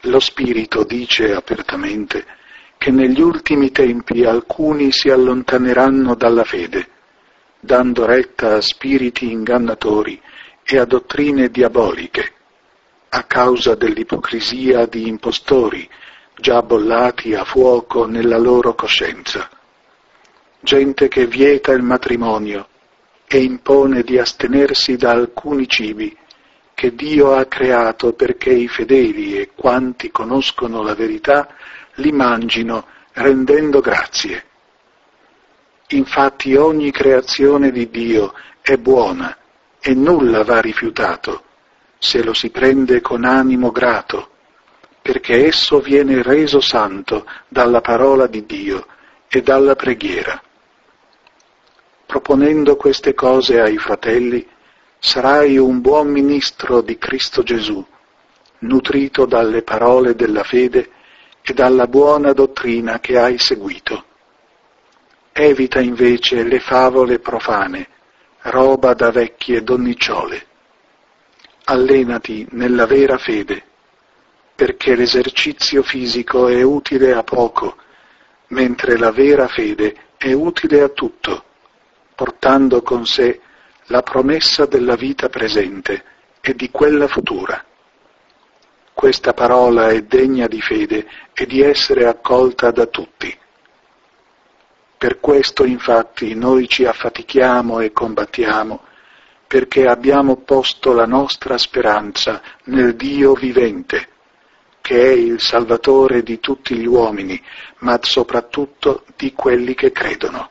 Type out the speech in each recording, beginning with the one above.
Lo Spirito dice apertamente che negli ultimi tempi alcuni si allontaneranno dalla fede, dando retta a spiriti ingannatori e a dottrine diaboliche, a causa dell'ipocrisia di impostori già bollati a fuoco nella loro coscienza. Gente che vieta il matrimonio e impone di astenersi da alcuni cibi che Dio ha creato perché i fedeli e quanti conoscono la verità li mangino rendendo grazie. Infatti ogni creazione di Dio è buona e nulla va rifiutato, se lo si prende con animo grato, perché esso viene reso santo dalla parola di Dio e dalla preghiera. Proponendo queste cose ai fratelli, sarai un buon ministro di Cristo Gesù, nutrito dalle parole della fede e dalla buona dottrina che hai seguito. Evita invece le favole profane, roba da vecchie donnicciole. Allenati nella vera fede, perché l'esercizio fisico è utile a poco, mentre la vera fede è utile a tutto, portando con sé la promessa della vita presente e di quella futura. Questa parola è degna di fede e di essere accolta da tutti. Per questo, infatti, noi ci affatichiamo e combattiamo, perché abbiamo posto la nostra speranza nel Dio vivente, che è il Salvatore di tutti gli uomini, ma soprattutto di quelli che credono.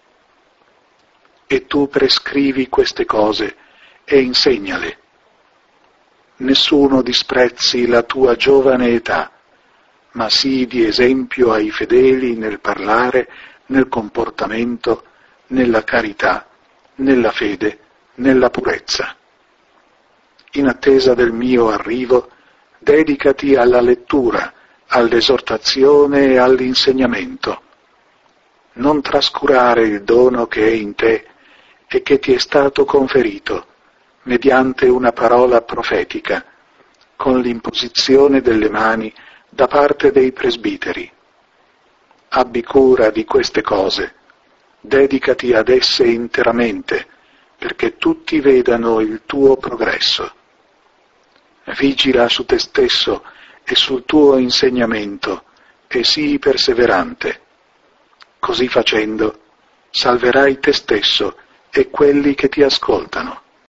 E tu prescrivi queste cose e insegnale. Nessuno disprezzi la tua giovane età, ma sii di esempio ai fedeli nel parlare, nel comportamento, nella carità, nella fede, nella purezza. In attesa del mio arrivo, dedicati alla lettura, all'esortazione e all'insegnamento. Non trascurare il dono che è in te e che ti è stato conferito mediante una parola profetica, con l'imposizione delle mani da parte dei presbiteri. Abbi cura di queste cose, dedicati ad esse interamente, perché tutti vedano il tuo progresso. Vigila su te stesso e sul tuo insegnamento e sii perseverante. Così facendo, salverai te stesso e quelli che ti ascoltano.